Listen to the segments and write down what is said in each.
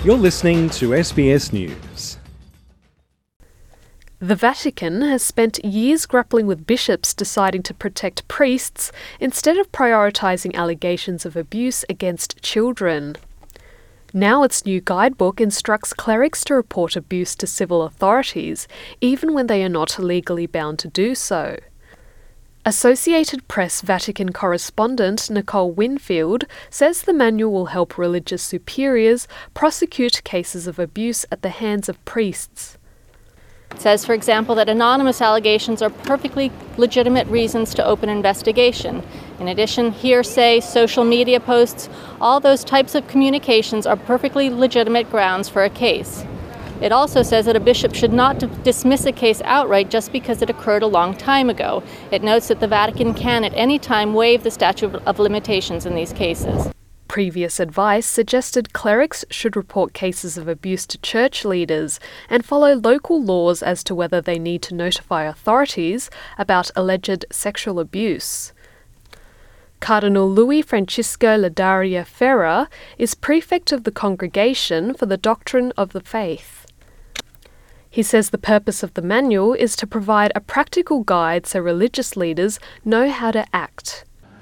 You're listening to SBS News. The Vatican has spent years grappling with bishops deciding to protect priests instead of prioritising allegations of abuse against children. Now its new guidebook instructs clerics to report abuse to civil authorities, even when they are not legally bound to do so. Associated Press Vatican correspondent Nicole Winfield says the manual will help religious superiors prosecute cases of abuse at the hands of priests. It says, for example, that anonymous allegations are perfectly legitimate reasons to open investigation. In addition, hearsay, social media posts, all those types of communications are perfectly legitimate grounds for a case. It also says that a bishop should not dismiss a case outright just because it occurred a long time ago. It notes that the Vatican can at any time waive the statute of limitations in these cases. Previous advice suggested clerics should report cases of abuse to church leaders and follow local laws as to whether they need to notify authorities about alleged sexual abuse. Cardinal Luis Francisco Ladaria Ferrer is prefect of the Congregation for the Doctrine of the Faith. He says the purpose of the manual is to provide a practical guide so religious leaders know how to act.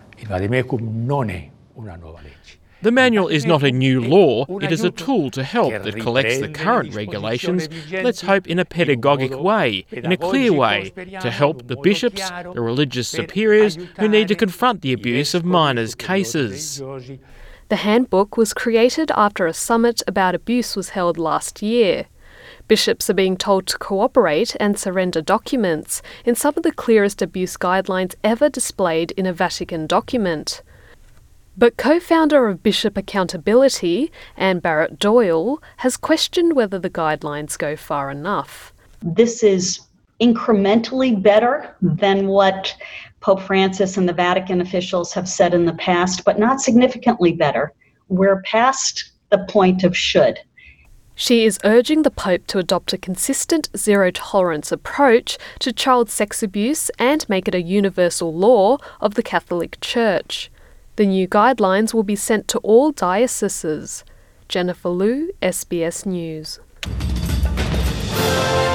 The manual is not a new law, it is a tool to help that collects the current regulations, let's hope in a pedagogic way, in a clear way, to help the bishops, the religious superiors who need to confront the abuse of minors' cases. The handbook was created after a summit about abuse was held last year. Bishops are being told to cooperate and surrender documents in some of the clearest abuse guidelines ever displayed in a Vatican document. But co-founder of Bishop Accountability, Anne Barrett-Doyle, has questioned whether the guidelines go far enough. This is incrementally better than what Pope Francis and the Vatican officials have said in the past, but not significantly better. We're past the point of should. She is urging the Pope to adopt a consistent zero-tolerance approach to child sex abuse and make it a universal law of the Catholic Church. The new guidelines will be sent to all dioceses. Jennifer Liu, SBS News.